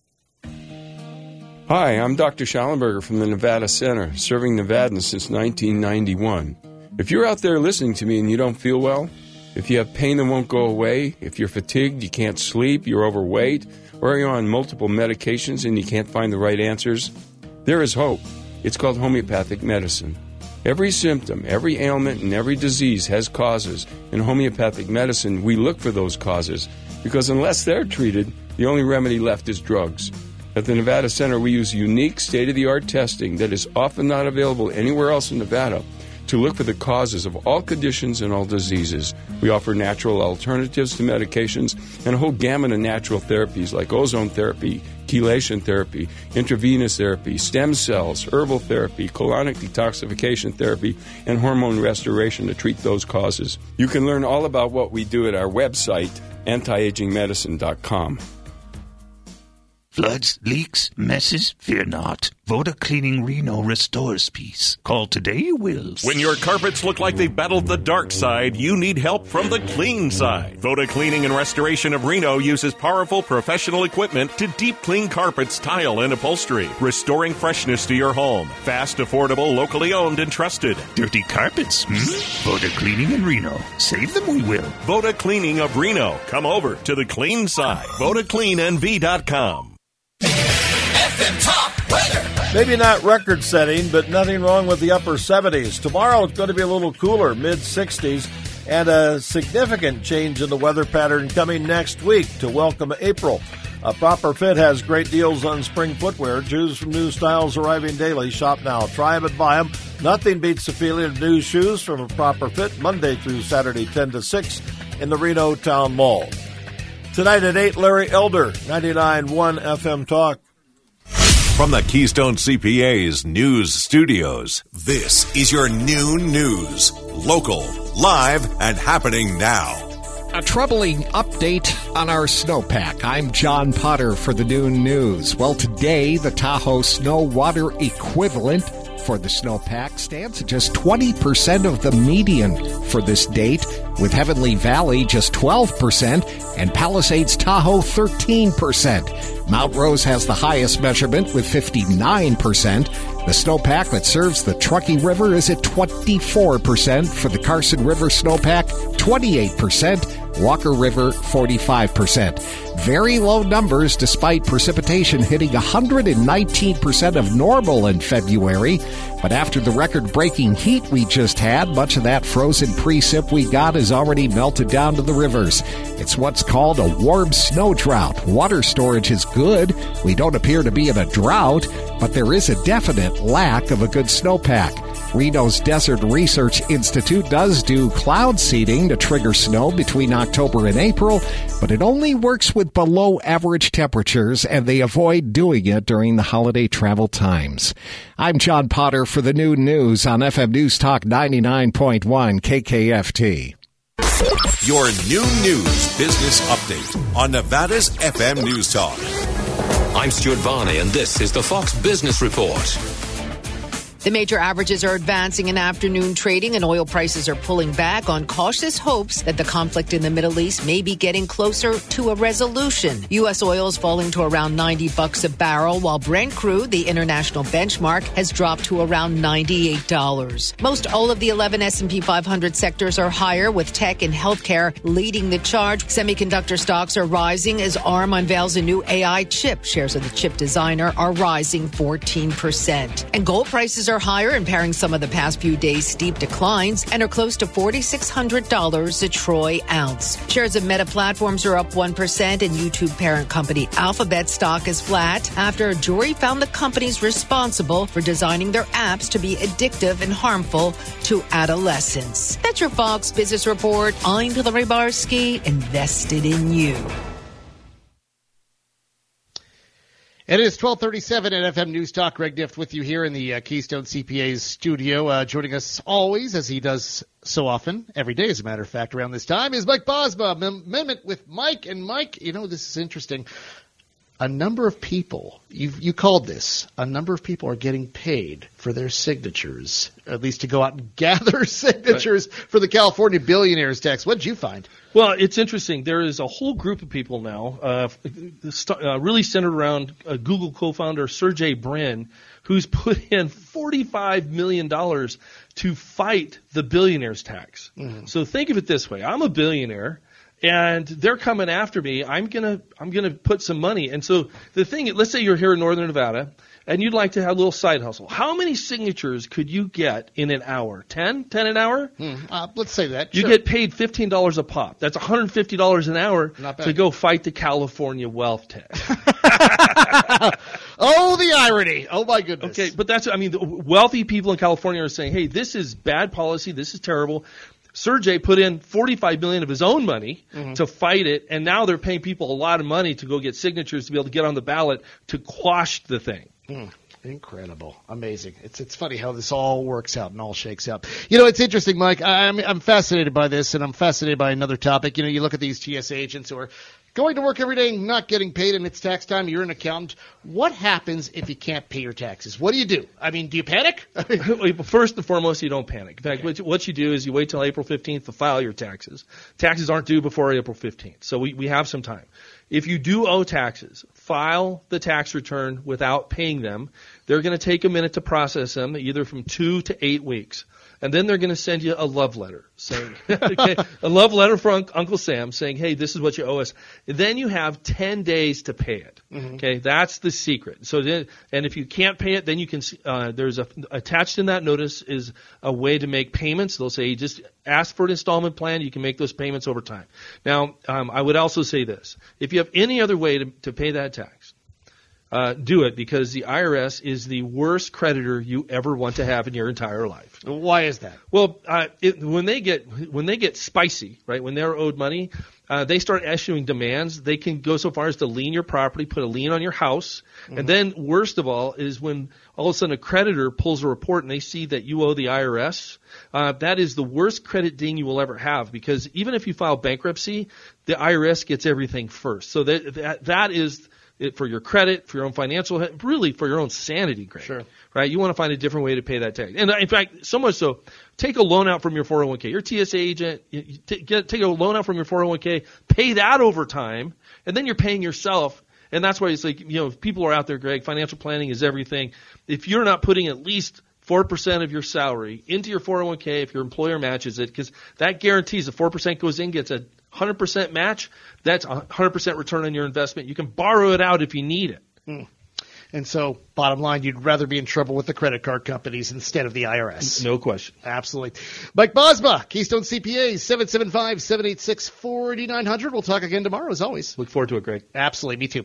Hi, I'm Doctor Schallenberger from the Nevada Center, serving Nevadans since nineteen ninety-one. If you're out there listening to me and you don't feel well, if you have pain that won't go away, if you're fatigued, you can't sleep, you're overweight, or you're on multiple medications and you can't find the right answers, there is hope. It's called homeopathic medicine. Every symptom, every ailment, and every disease has causes. In homeopathic medicine, we look for those causes because unless they're treated, the only remedy left is drugs. At the Nevada Center, we use unique state-of-the-art testing that is often not available anywhere else in Nevada to look for the causes of all conditions and all diseases. We offer natural alternatives to medications and a whole gamut of natural therapies like ozone therapy, chelation therapy, intravenous therapy, stem cells, herbal therapy, colonic detoxification therapy, and hormone restoration to treat those causes. You can learn all about what we do at our website, anti aging medicine dot com. Floods, leaks, messes? Fear not. Voda Cleaning Reno restores peace. Call today, you will. When your carpets look like they've battled the dark side, you need help from the clean side. Voda Cleaning and Restoration of Reno uses powerful professional equipment to deep clean carpets, tile, and upholstery, restoring freshness to your home. Fast, affordable, locally owned, and trusted. Dirty carpets? Hmm? Voda Cleaning in Reno. Save them, we will. Voda Cleaning of Reno. Come over to the clean side. Voda Clean N V dot com. F M Top Weather. Maybe not record-setting, but nothing wrong with the upper seventies. Tomorrow it's going to be a little cooler, mid-sixties, and a significant change in the weather pattern coming next week to welcome April. A Proper Fit has great deals on spring footwear. Choose from new styles arriving daily. Shop now. Try them and buy them. Nothing beats the feeling of new shoes from a Proper Fit Monday through Saturday, ten to six in the Reno Town Mall. Tonight at eight, Larry Elder, ninety-nine point one F M Talk. From the Keystone C P A's news studios, this is your noon news. Local, live, and happening now. A troubling update on our snowpack. I'm John Potter for the Noon News. Well, today, the Tahoe snow water equivalent for the snowpack stands at just twenty percent of the median for this date, with Heavenly Valley just twelve percent and Palisades Tahoe thirteen percent. Mount Rose has the highest measurement with fifty-nine percent. The snowpack that serves the Truckee River is at twenty-four percent. For the Carson River snowpack, twenty-eight percent. Walker River, forty-five percent. Very low numbers despite precipitation hitting one hundred nineteen percent of normal in February. But after the record-breaking heat we just had, much of that frozen precip we got has already melted down to the rivers. It's what's called a warm snow drought. Water storage is good. We don't appear to be in a drought, but there is a definite lack of a good snowpack. Reno's Desert Research Institute does do cloud seeding to trigger snow between October and April, but it only works with below average temperatures, and they avoid doing it during the holiday travel times. I'm John Potter for the Noon News on F M News Talk ninety-nine point one K K F T. Your Noon News Business Update on Nevada's F M News Talk. I'm Stuart Varney, and this is the Fox Business Report. The major averages are advancing in afternoon trading, and oil prices are pulling back on cautious hopes that the conflict in the Middle East may be getting closer to a resolution. U S oil is falling to around ninety bucks a barrel, while Brent crude, the international benchmark, has dropped to around ninety-eight dollars. Most all of the eleven S and P five hundred sectors are higher, with tech and healthcare leading the charge. Semiconductor stocks are rising as ARM unveils a new A I chip. Shares of the chip designer are rising fourteen percent. And gold prices are higher and pairing some of the past few days' steep declines and are close to four thousand six hundred dollars a troy ounce. Shares of Meta Platforms are up one percent, and YouTube parent company Alphabet stock is flat after a jury found the companies responsible for designing their apps to be addictive and harmful to adolescents. That's your Fox Business Report. I'm Hillary Barsky, invested in you. It is twelve thirty-seven at F M News Talk. Greg Nift with you here in the uh, Keystone C P A's studio. Uh, joining us always, as he does so often, every day as a matter of fact, around this time, is Mike Bosma. Amendment with Mike. And Mike, you know, this is interesting. A number of people, you you called this, a number of people are getting paid for their signatures, at least to go out and gather signatures right. for the California billionaires tax. What did you find? Well, it's interesting. There is a whole group of people now, uh, uh, really centered around uh, Google co-founder Sergey Brin, who's put in forty-five million dollars to fight the billionaires tax. Mm-hmm. So think of it this way. I'm a billionaire. And they're coming after me. I'm gonna I'm gonna put some money. And so the thing, let's say you're here in Northern Nevada, and you'd like to have a little side hustle. How many signatures could you get in an hour? Ten? Ten an hour? Hmm. Uh, let's say that. You sure. get paid fifteen dollars a pop. That's one hundred fifty dollars an hour to go fight the California wealth tax. Oh, the irony. Oh, my goodness. Okay, but that's, I mean, the wealthy people in California are saying, hey, this is bad policy. This is terrible. Sergey put in forty-five million dollars of his own money mm-hmm. to fight it, and now they're paying people a lot of money to go get signatures to be able to get on the ballot to quash the thing. Mm. Incredible. Amazing. It's it's funny how this all works out and all shakes out. You know, it's interesting, Mike. I'm I'm fascinated by this, and I'm fascinated by another topic. You know, you look at these T S A agents who are going to work every day and not getting paid, and it's tax time. You're an accountant. What happens if you can't pay your taxes? What do you do? I mean, do you panic? First and foremost, you don't panic. In fact, okay. what you do is you wait till April fifteenth to file your taxes. Taxes aren't due before April fifteenth, so we, we have some time. If you do owe taxes, file the tax return without paying them. They're going to take a minute to process them, either from two to eight weeks. And then they're going to send you a love letter saying, okay, a love letter from Uncle Sam saying, hey, this is what you owe us. And then you have ten days to pay it. Mm-hmm. Okay, that's the secret. So then, and if you can't pay it, then you can, uh, there's a, attached in that notice is a way to make payments. They'll say, just ask for an installment plan. You can make those payments over time. Now, um, I would also say this. If you have any other way to, to pay that tax, Uh, do it, because the I R S is the worst creditor you ever want to have in your entire life. Why is that? Well, uh, it, when they get when they get spicy, right? When they're owed money, uh, they start issuing demands. They can go so far as to lien your property, put a lien on your house, mm-hmm. and then worst of all is when all of a sudden a creditor pulls a report and they see that you owe the I R S. Uh, that is the worst credit ding you will ever have, because even if you file bankruptcy, the I R S gets everything first. So that that, that is it for your credit, for your own financial, really for your own sanity, Greg. Sure. Right? You want to find a different way to pay that tax. And in fact, so much so, take a loan out from your four oh one k. You're a T S A agent, you, you t- get, take a loan out from your four oh one k, pay that over time, and then you're paying yourself. And that's why it's like, you know, people are out there, Greg, financial planning is everything. If you're not putting at least four percent of your salary into your four oh one k, if your employer matches it, because that guarantees if four percent goes in, gets a one hundred percent match, that's a one hundred percent return on your investment. You can borrow it out if you need it. Mm. And so, bottom line, you'd rather be in trouble with the credit card companies instead of the I R S. No question. Absolutely. Mike Bosma, Keystone C P A, seven seven five, seven eight six, four nine zero zero. We'll talk again tomorrow, as always. Look forward to it, Greg. Absolutely. Me too.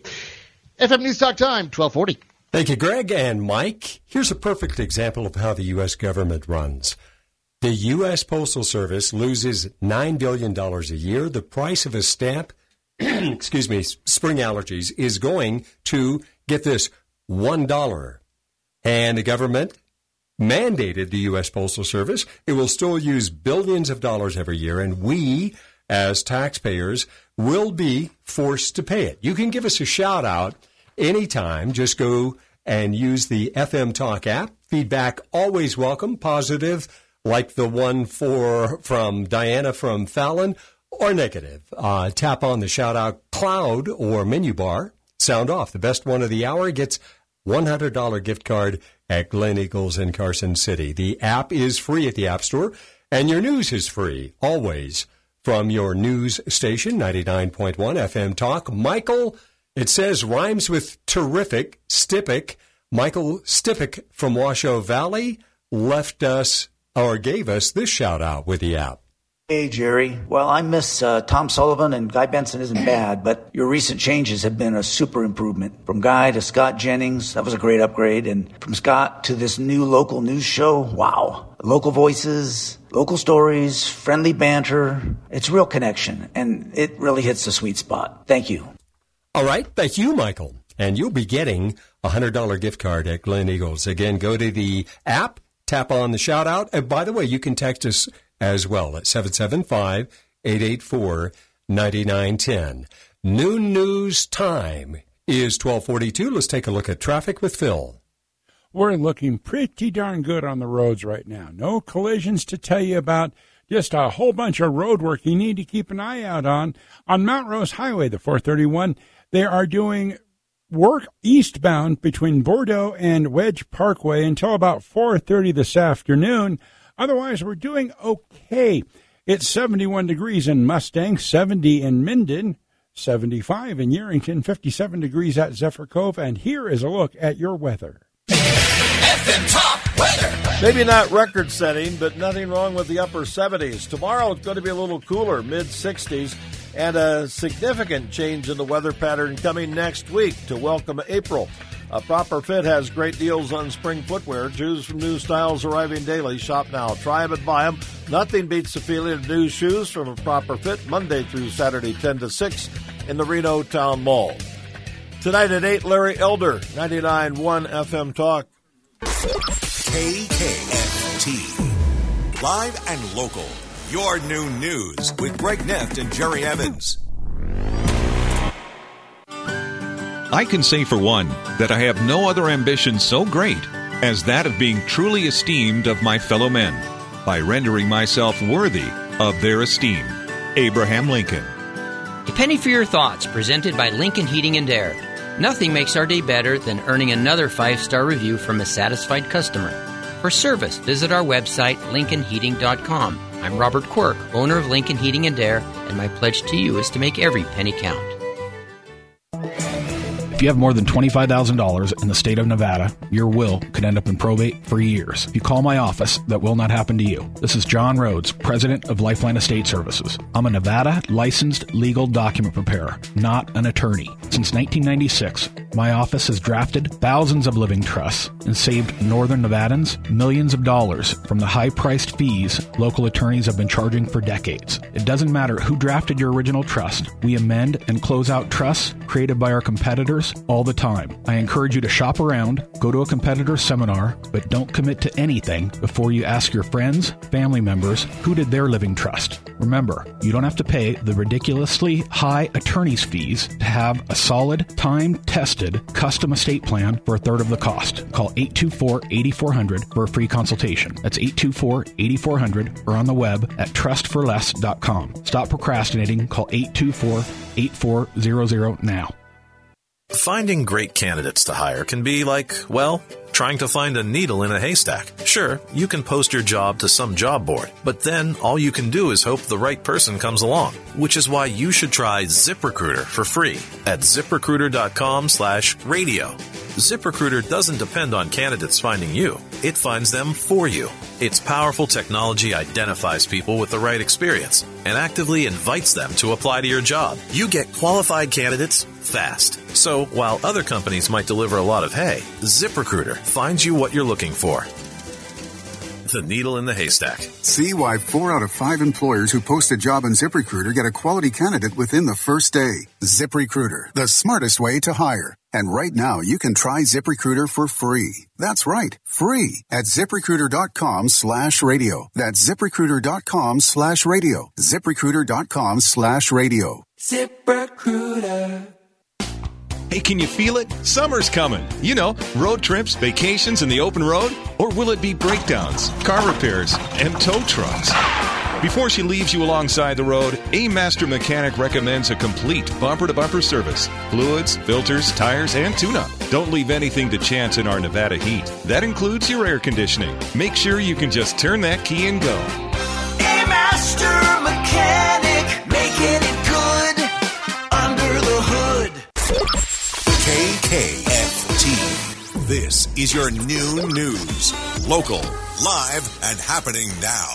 F M News Talk Time, twelve forty. Thank you, Greg and Mike. Here's a perfect example of how the U S government runs. The U S Postal Service loses nine billion dollars a year. The price of a stamp, excuse me, spring allergies, is going to, get this, one dollar. And the government mandated the U S Postal Service. It will still use billions of dollars every year, and we, as taxpayers, will be forced to pay it. You can give us a shout-out anytime. Just go and use the F M Talk app. Feedback always welcome, positive, like the one for from Diana from Fallon, or negative. Uh, tap on the shout-out cloud or menu bar. Sound off. The best one of the hour gets one hundred dollars gift card at Glen Eagles in Carson City. The app is free at the App Store, and your news is free, always, from your news station, ninety-nine point one F M Talk. Michael, it says, rhymes with terrific, Stipic. Michael Stipic from Washoe Valley left us, or gave us this shout-out with the app. Hey, Jerry. Well, I miss uh, Tom Sullivan, and Guy Benson isn't bad, but your recent changes have been a super improvement. From Guy to Scott Jennings, that was a great upgrade. And from Scott to this new local news show, wow. Local voices, local stories, friendly banter. It's real connection, and it really hits the sweet spot. Thank you. All right. Thank you, Michael. And you'll be getting a one hundred dollars gift card at Glen Eagles. Again, go to the app, tap on the shout-out. And by the way, you can text us as well at seven seven five, eight eight four, nine nine one zero. Noon news time is twelve forty-two. Let's take a look at traffic with Phil. We're looking pretty darn good on the roads right now. No collisions to tell you about. Just a whole bunch of road work you need to keep an eye out on. On Mount Rose Highway, the four thirty-one, they are doing work eastbound between Bordeaux and Wedge Parkway until about four thirty this afternoon. Otherwise, we're doing okay. It's seventy-one degrees in Mustang, seventy in Minden, seventy-five in Yerington, fifty-seven degrees at Zephyr Cove, and here is a look at your weather. F M Top Weather. Maybe not record-setting, but nothing wrong with the upper seventies. Tomorrow it's going to be a little cooler, mid-sixties, and a significant change in the weather pattern coming next week to welcome April. A Proper Fit has great deals on spring footwear. Choose from new styles arriving daily. Shop now. Try them and buy them. Nothing beats the feeling of new shoes from a Proper Fit, Monday through Saturday, ten to six, in the Reno Town Mall. Tonight at eight, Larry Elder, ninety-nine point one F M Talk. K K F T. Live and local. Your new news with Greg Neft and Jerry Evans. I can say for one that I have no other ambition so great as that of being truly esteemed of my fellow men by rendering myself worthy of their esteem. Abraham Lincoln. A penny for your thoughts, presented by Lincoln Heating and Air. Nothing makes our day better than earning another five-star review from a satisfied customer. For service, visit our website, lincoln heating dot com. I'm Robert Quirk, owner of Lincoln Heating and Air, and my pledge to you is to make every penny count. If you have more than twenty-five thousand dollars in the state of Nevada, your will could end up in probate for years. If you call my office, that will not happen to you. This is John Rhodes, president of Lifeline Estate Services. I'm a Nevada licensed legal document preparer, not an attorney. Since nineteen ninety-six, My office has drafted thousands of living trusts and saved Northern Nevadans millions of dollars from the high-priced fees local attorneys have been charging for decades. It doesn't matter who drafted your original trust. We amend and close out trusts created by our competitors all the time. I encourage you to shop around, go to a competitor's seminar, but don't commit to anything before you ask your friends, family members, who did their living trust. Remember, you don't have to pay the ridiculously high attorney's fees to have a solid, time-tested, custom estate plan for a third of the cost. Call eight two four, eight four zero zero for a free consultation. That's eight two four, eight four zero zero or on the web at trust for less dot com. Stop procrastinating. Call eight two four, eight four zero zero now. Finding great candidates to hire can be like, well, trying to find a needle in a haystack. Sure, you can post your job to some job board, but then all you can do is hope the right person comes along, which is why you should try ZipRecruiter for free at ZipRecruiter.com slash radio. ZipRecruiter doesn't depend on candidates finding you. It finds them for you. Its powerful technology identifies people with the right experience and actively invites them to apply to your job. You get qualified candidates fast. So while other companies might deliver a lot of hay, ZipRecruiter finds you what you're looking for. The needle in the haystack. See why four out of five employers who post a job on ZipRecruiter get a quality candidate within the first day. ZipRecruiter, the smartest way to hire. And right now, you can try ZipRecruiter for free. That's right, free at ZipRecruiter.com slash radio. That's ZipRecruiter.com slash radio. ZipRecruiter.com slash radio. ZipRecruiter. Hey, can you feel it? Summer's coming. You know, road trips, vacations, and the open road? Or will it be breakdowns, car repairs, and tow trucks? Before she leaves you alongside the road, A Master Mechanic recommends a complete bumper-to-bumper service. Fluids, filters, tires, and tune-up. Don't leave anything to chance in our Nevada heat. That includes your air conditioning. Make sure you can just turn that key and go. A Master Mechanic, making it good under the hood. K K F T. This is your new news. Local, live, and happening now.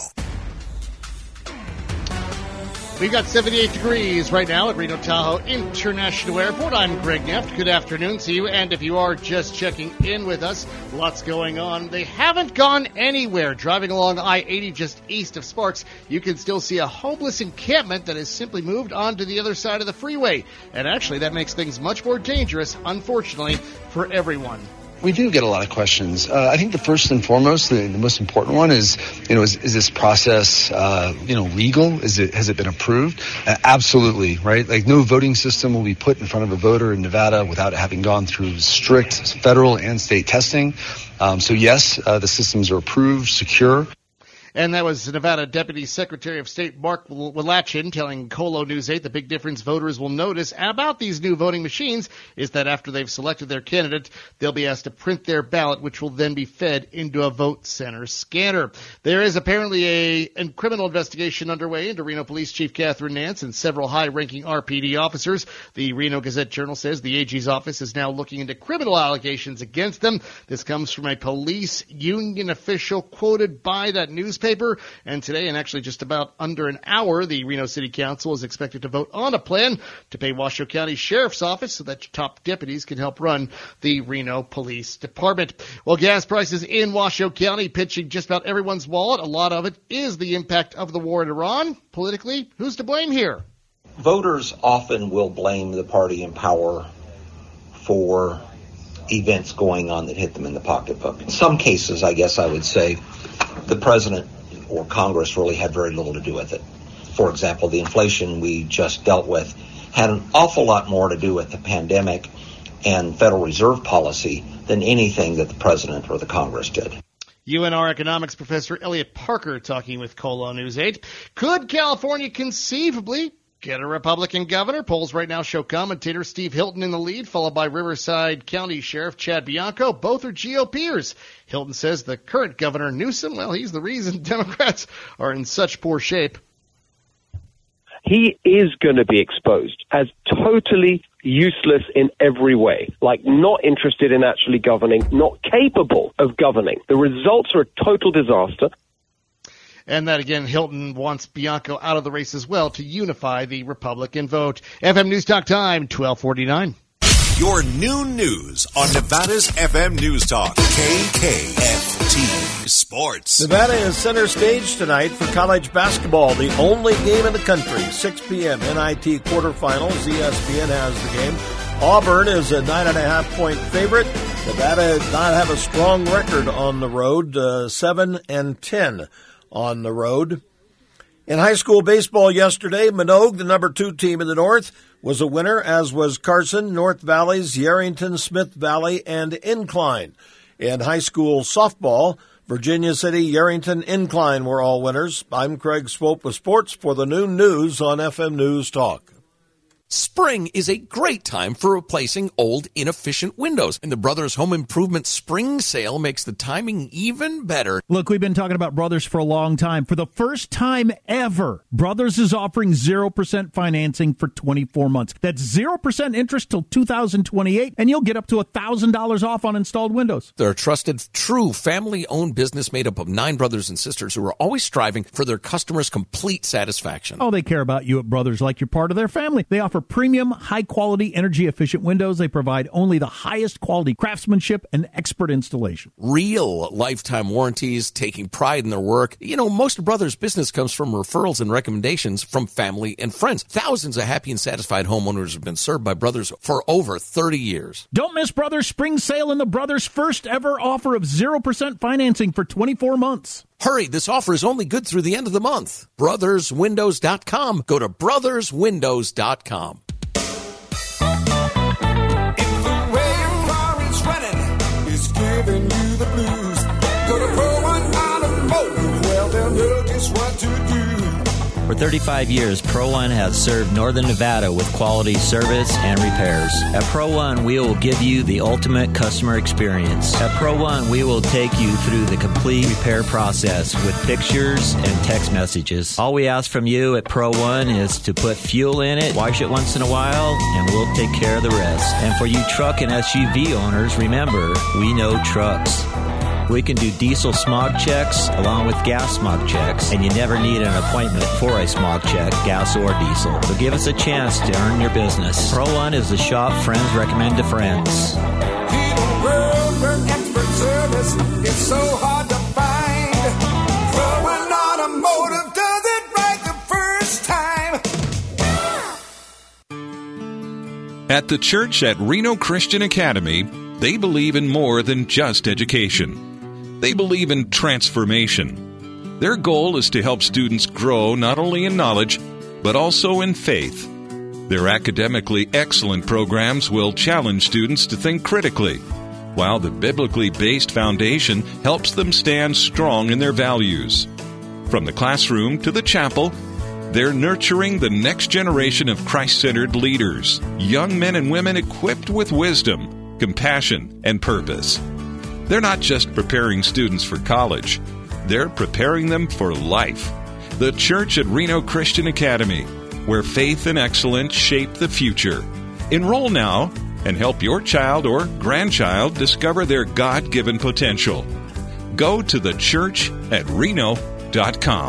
We've got seventy-eight degrees right now at Reno Tahoe International Airport. I'm Greg Neff. Good afternoon to you. And if you are just checking in with us, lots going on. They haven't gone anywhere. Driving along I eighty just east of Sparks, you can still see a homeless encampment that has simply moved on to the other side of the freeway. And actually, that makes things much more dangerous, unfortunately, for everyone. We do get a lot of questions. Uh, I think the first and foremost, the, the most important one is, you know, is, is this process, uh, you know, legal? Is it, has it been approved? Uh, absolutely, right? Like no voting system will be put in front of a voter in Nevada without having gone through strict federal and state testing. Um, so yes, uh, the systems are approved, secure. And that was Nevada Deputy Secretary of State Mark Walachin telling Colo News eight the big difference voters will notice about these new voting machines is that after they've selected their candidate, they'll be asked to print their ballot, which will then be fed into a vote center scanner. There is apparently a, a criminal investigation underway into Reno Police Chief Catherine Nance and several high-ranking R P D officers. The Reno Gazette-Journal says the A G's office is now looking into criminal allegations against them. This comes from a police union official quoted by that newspaper. And today, and actually just about under an hour, the Reno City Council is expected to vote on a plan to pay Washoe County Sheriff's Office so that top deputies can help run the Reno Police Department. Well, gas prices in Washoe County pitching just about everyone's wallet. A lot of it is the impact of the war in Iran. Politically, who's to blame here? Voters often will blame the party in power for events going on that hit them in the pocketbook. In some cases, I guess I would say the president or Congress really had very little to do with it. For example, the inflation we just dealt with had an awful lot more to do with the pandemic and Federal Reserve policy than anything that the president or the Congress did. U N R economics professor Elliot Parker talking with Colo News eight. Could California conceivably get a Republican governor? Polls right now show commentator Steve Hilton in the lead, followed by Riverside County Sheriff Chad Bianco. Both are GOPers. Hilton says the current governor, Newsom, well, he's the reason Democrats are in such poor shape. He is going to be exposed as totally useless in every way, like not interested in actually governing, not capable of governing. The results are a total disaster. And that, again, Hilton wants Bianco out of the race as well to unify the Republican vote. F M News Talk time, twelve forty-nine. Your noon news on Nevada's F M News Talk, K K F T Sports. Nevada is center stage tonight for college basketball, the only game in the country. six p.m. N I T quarterfinals. E S P N has the game. Auburn is a nine and a half point favorite. Nevada did not have a strong record on the road, uh, seven and ten on the road. In high school baseball yesterday, Minogue, the number two team in the North, was a winner, as was Carson, North Valleys, Yerington, Smith Valley, and Incline. In high school softball, Virginia City, Yerington, Incline were all winners. I'm Craig Swope with sports for the noon news on F M News Talk. Spring is a great time for replacing old, inefficient windows, and the Brothers Home Improvement Spring Sale makes the timing even better. Look, we've been talking about Brothers for a long time. For the first time ever, Brothers is offering zero percent financing for twenty-four months. That's zero percent interest till two thousand twenty-eight, and you'll get up to one thousand dollars off on installed windows. They're a trusted, true, family-owned business made up of nine brothers and sisters who are always striving for their customers' complete satisfaction. Oh, they care about you at Brothers like you're part of their family. They offer premium, high-quality, energy-efficient windows. They provide only the highest quality craftsmanship and expert installation. Real lifetime warranties, taking pride in their work. You know, most Brothers business comes from referrals and recommendations from family and friends. Thousands of happy and satisfied homeowners have been served by Brothers for over thirty years. Don't miss Brothers Spring Sale and the Brothers' first ever offer of zero percent financing for twenty-four months. Hurry, this offer is only good through the end of the month. brothers windows dot com. Go to brothers windows dot com. Giving you the blues. Go to Pro One Automotive, well, they'll know just what to do. For thirty-five years, Pro One has served Northern Nevada with quality service and repairs. At Pro One, we will give you the ultimate customer experience. At Pro One, we will take you through the complete repair process with pictures and text messages. All we ask from you at Pro One is to put fuel in it, wash it once in a while, and we'll take care of the rest. And for you truck and S U V owners, remember, we know trucks. We can do diesel smog checks along with gas smog checks, and you never need an appointment for a smog check, gas or diesel. So give us a chance to earn your business. Pro One is the shop friends recommend to friends. In a world where expert service is so hard to find, Pro One Automotive does it right the first time. At the church at Reno Christian Academy, they believe in more than just education. They believe in transformation. Their goal is to help students grow not only in knowledge, but also in faith. Their academically excellent programs will challenge students to think critically, while the biblically based foundation helps them stand strong in their values. From the classroom to the chapel, they're nurturing the next generation of Christ-centered leaders, young men and women equipped with wisdom, compassion, and purpose. They're not just preparing students for college, they're preparing them for life. The Church at Reno Christian Academy, where faith and excellence shape the future. Enroll now and help your child or grandchild discover their God-given potential. Go to the church at reno dot com.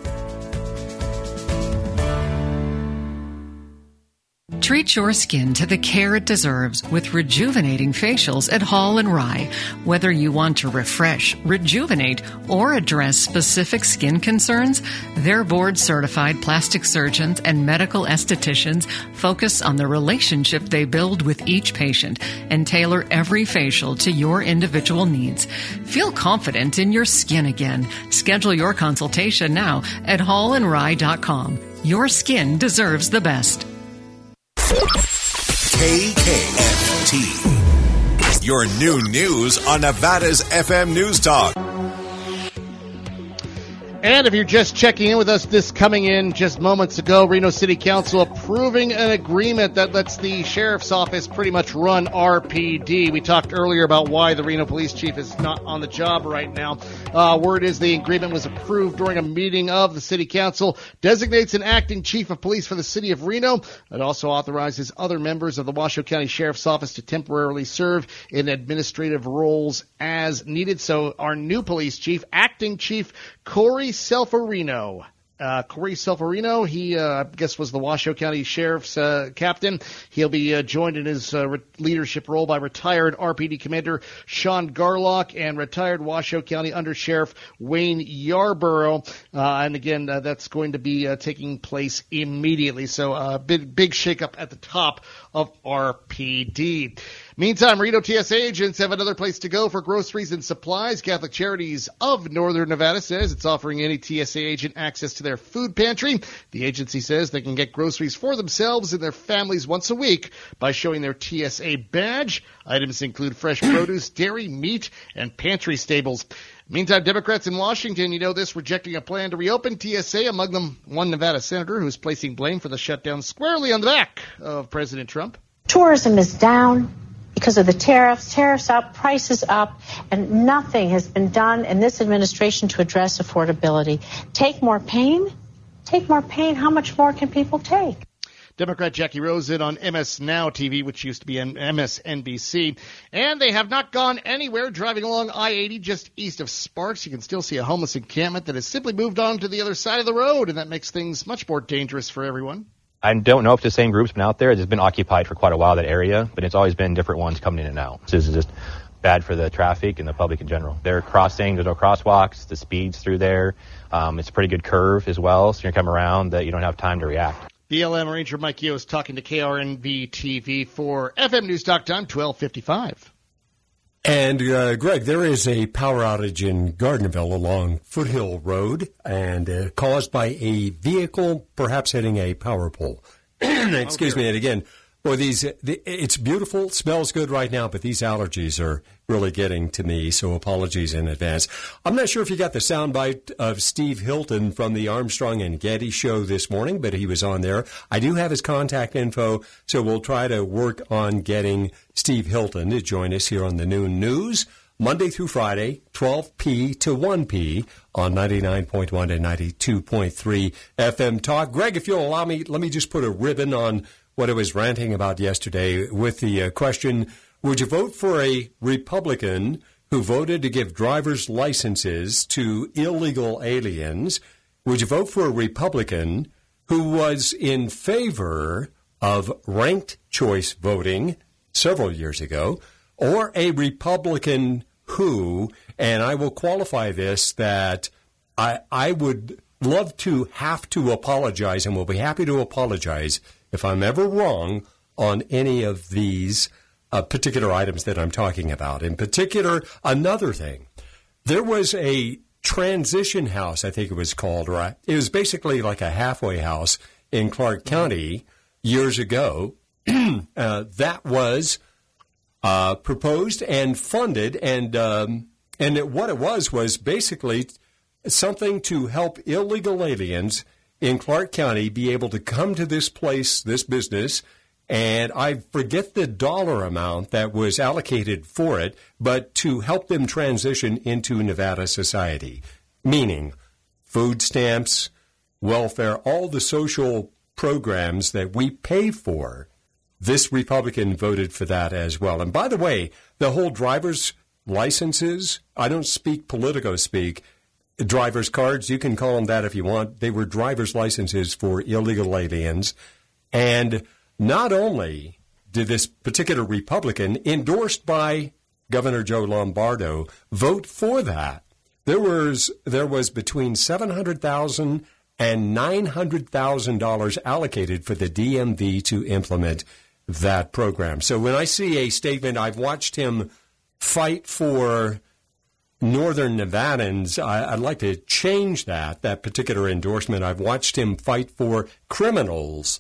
Treat your skin to the care it deserves with rejuvenating facials at Hall and Rye. Whether you want to refresh, rejuvenate, or address specific skin concerns, their board-certified plastic surgeons and medical estheticians focus on the relationship they build with each patient and tailor every facial to your individual needs. Feel confident in your skin again. Schedule your consultation now at hall and rye dot com. Your skin deserves the best. K K F T. Your new news on Nevada's F M News Talk. And if you're just checking in with us, this coming in just moments ago, Reno City Council approving an agreement that lets the sheriff's office pretty much run R P D. We talked earlier about why the Reno police chief is not on the job right now. Uh, word is the agreement was approved during a meeting of the city council, designates an acting chief of police for the city of Reno. It also authorizes other members of the Washoe County Sheriff's Office to temporarily serve in administrative roles as needed. So our new police chief, acting chief Corey Selfarino, Uh, Corey Solferino, he, uh, I guess, was the Washoe County Sheriff's uh, captain. He'll be uh, joined in his uh, re- leadership role by retired R P D Commander Sean Garlock and retired Washoe County Under Sheriff Wayne Yarborough. Uh, and again, uh, that's going to be uh, taking place immediately. So a uh, big, big shakeup at the top of R P D. Meantime, Reno T S A agents have another place to go for groceries and supplies. Catholic Charities of Northern Nevada says it's offering any T S A agent access to their food pantry. The agency says they can get groceries for themselves and their families once a week by showing their T S A badge. Items include fresh produce, dairy, meat, and pantry staples. Meantime, Democrats in Washington, you know this, rejecting a plan to reopen T S A, among them one Nevada senator who's placing blame for the shutdown squarely on the back of President Trump. Tourism is down because of the tariffs, tariffs up, prices up, and nothing has been done in this administration to address affordability. Take more pain? Take more pain. How much more can people take? Democrat Jackie Rosen on M S Now T V, which used to be M S N B C. And they have not gone anywhere. Driving along I eighty just east of Sparks, you can still see a homeless encampment that has simply moved on to the other side of the road, and that makes things much more dangerous for everyone. I don't know if the same group's been out there. It's been occupied for quite a while, that area, but it's always been different ones coming in and out. This is just bad for the traffic and the public in general. They're crossing, there's no crosswalks, the speeds through there. Um, it's a pretty good curve as well, so you come around that you don't have time to react. B L M Ranger Mike Yo is talking to K R N V T V for F M News Talk Time, twelve fifty-five. And, uh, Greg, there is a power outage in Gardnerville along Foothill Road, and uh, caused by a vehicle perhaps hitting a power pole. Excuse me, and again, boy, these, the, it's beautiful, smells good right now, but these allergies are really getting to me, so apologies in advance. I'm not sure if you got the soundbite of Steve Hilton from the Armstrong and Getty show this morning, but he was on there. I do have his contact info, so we'll try to work on getting Steve Hilton to join us here on the Noon News, Monday through Friday, twelve p to one p on ninety-nine point one and ninety-two point three F M Talk. Greg, if you'll allow me, let me just put a ribbon on what I was ranting about yesterday with the uh, question, would you vote for a Republican who voted to give driver's licenses to illegal aliens? Would you vote for a Republican who was in favor of ranked choice voting several years ago, or a Republican who, and I will qualify this, that I, I would love to have to apologize and will be happy to apologize if I'm ever wrong on any of these uh, particular items that I'm talking about. In particular, another thing, there was a transition house, I think it was called, right? It was basically like a halfway house in Clark County years ago. uh, that was uh, proposed and funded, and um, and it, what it was was basically something to help illegal aliens in Clark County be able to come to this place, this business, and I forget the dollar amount that was allocated for it, but to help them transition into Nevada society, meaning food stamps, welfare, all the social programs that we pay for. This Republican voted for that as well. And by the way, the whole driver's licenses, I don't speak Politico speak, driver's cards, you can call them that if you want. They were driver's licenses for illegal aliens. And not only did this particular Republican, endorsed by Governor Joe Lombardo, vote for that, there was there was between seven hundred thousand dollars and nine hundred thousand dollars allocated for the D M V to implement that program. So when I see a statement, I've watched him fight for Northern Nevadans, I, I'd like to change that, that particular endorsement. I've watched him fight for criminals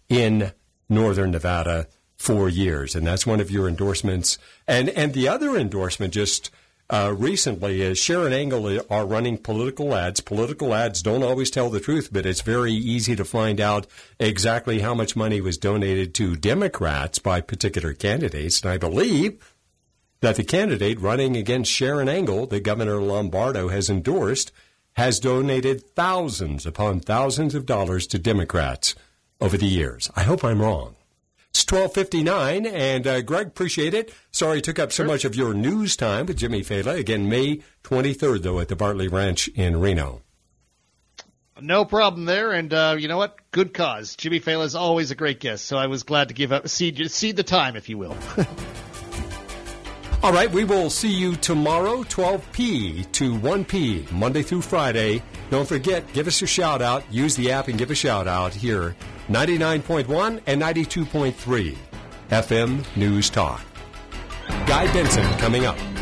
in Northern Nevada for years, and that's one of your endorsements. And and the other endorsement just uh, recently is Sharon Angle are running political ads. Political ads don't always tell the truth, but it's very easy to find out exactly how much money was donated to Democrats by particular candidates. And I believe that the candidate running against Sharon Angle, that Governor Lombardo has endorsed, has donated thousands upon thousands of dollars to Democrats over the years. I hope I'm wrong. It's twelve fifty-nine, and uh, Greg, appreciate it. Sorry took up so much of your news time with Jimmy Fela. Again, May twenty-third, though, at the Bartley Ranch in Reno. No problem there, and uh, you know what? Good cause. Jimmy Fallon is always a great guest, so I was glad to give up, cede, cede the time, if you will. All right, we will see you tomorrow, twelve p to one p, Monday through Friday. Don't forget, give us a shout-out. Use the app and give a shout-out here, ninety-nine point one and ninety-two point three F M News Talk. Guy Benson coming up.